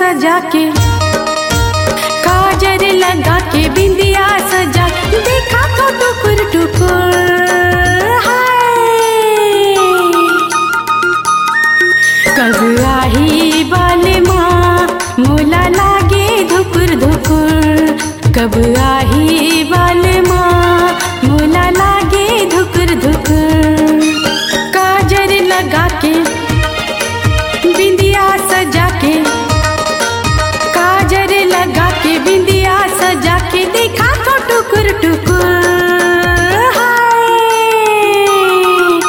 सजा के, काजर लगा के, बिंदिया सजा, देखा तो टुकुर टुकुर। हाय कब आही बालमा मोला लागे धुकुर धुकुर, कब आही बालमा मोला लागे धुकुर धुकुर। काजर लगा के, बिंदिया सजा के, काजर लगा के, बिंदिया सजा के, देखा तो टुकुर टुकुर। हाय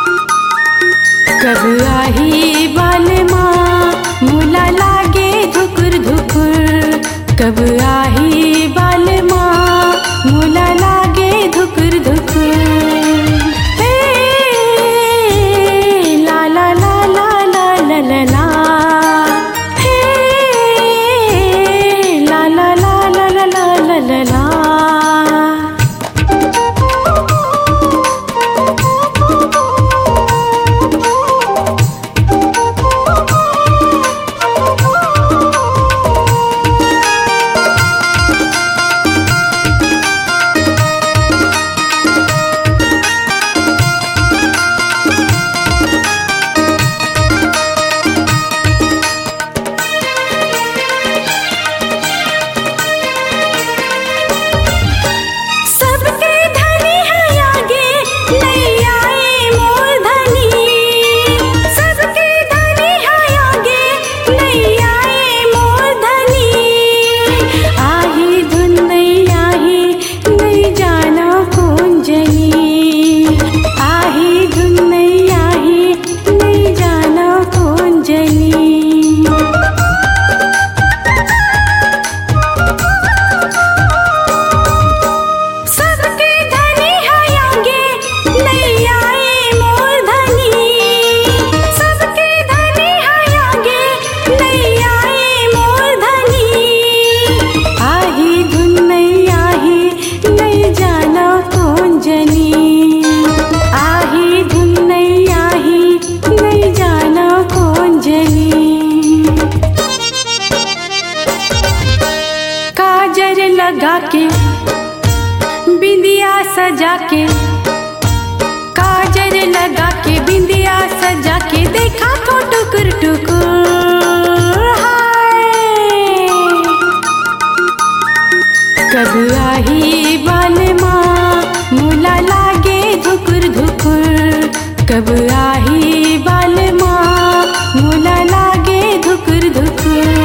कब आही बालमा मोला लागे धुकुर धुकुर, कब आही बालमा मोला लागे धुकुर धुकुर। ला ला ला ला ला ला ला ला, हे ला ला ला ला ला ला ला ला। लगा के, बिंदिया सजा के, काजर लगा के, बिंदिया सजा के, देखा तो टुकुर टुकुर। हाय कब आही बालमा मोला लागे धुकुर धुकुर, कब आही बालमा मोला लागे धुकुर धुकुर।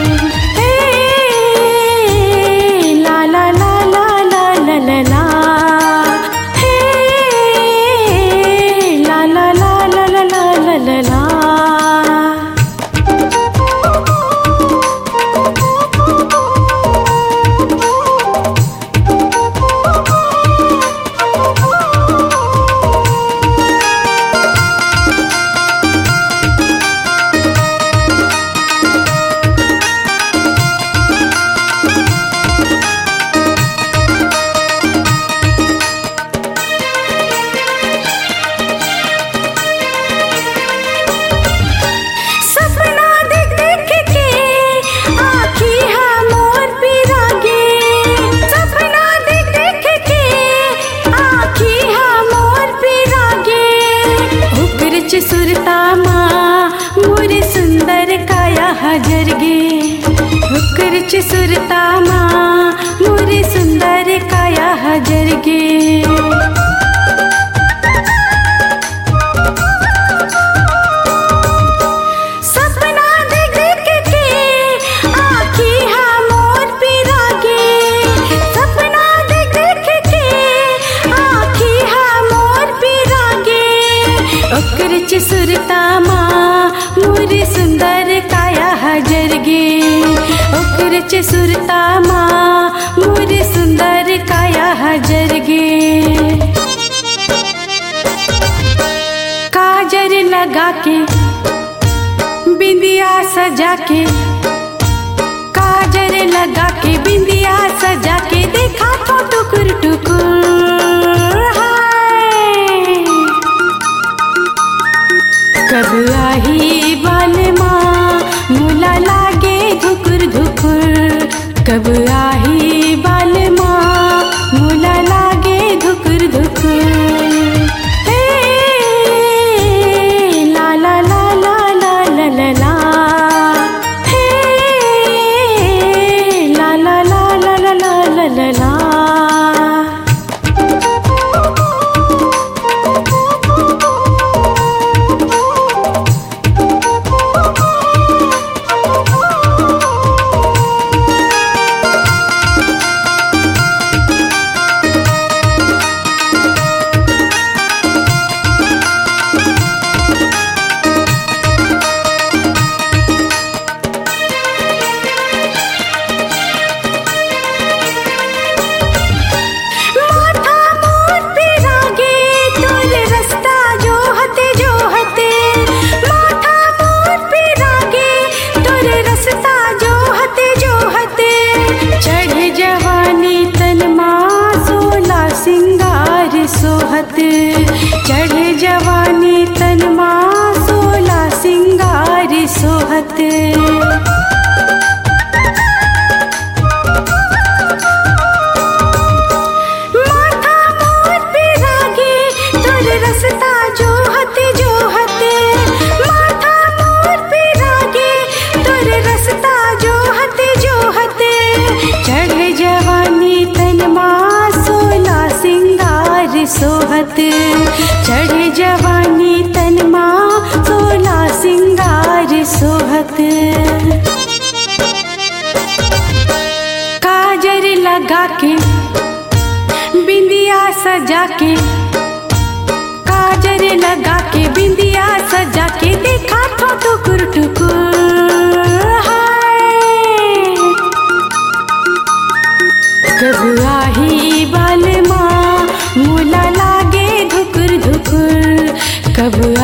सुरता माँ मोरे सुंदर काया हजर गे, हुक्र सुरता माँ मोरे सुंदर काया हजर गे। सपना देख देख के आँखी हाँ मोर पिरा गे, सपना देख देख के आँखी हाँ मोर पिरा गे। उक्र सुरता माँ मोरे सुंदर काया हजर गे, उक्र सुरता माँ मोरे सुंदर काया हजर गे। काजर लगा के, बिंदिया सजा के, काजर लगा के, बिंदिया सजा के, देखा तो टुकुर टुकुर। हाय कब आही बालमा मोला लागे माथा मोर पे रागे तोर रसता जो हते माथा मोर पे रागे तोर रसता जो हते चढ़े जवानी तनमा सोला सिंगार सोहत चढ़े जवानी तनमा सोला सिंगार सोहत काजर लगा के बिंदिया सजा के काजर लगा के बिंदिया सजा के देखा तो टुकुर टुकुर हाय कब आही बाल माँ मोला लागे धुकुर धुकुर कब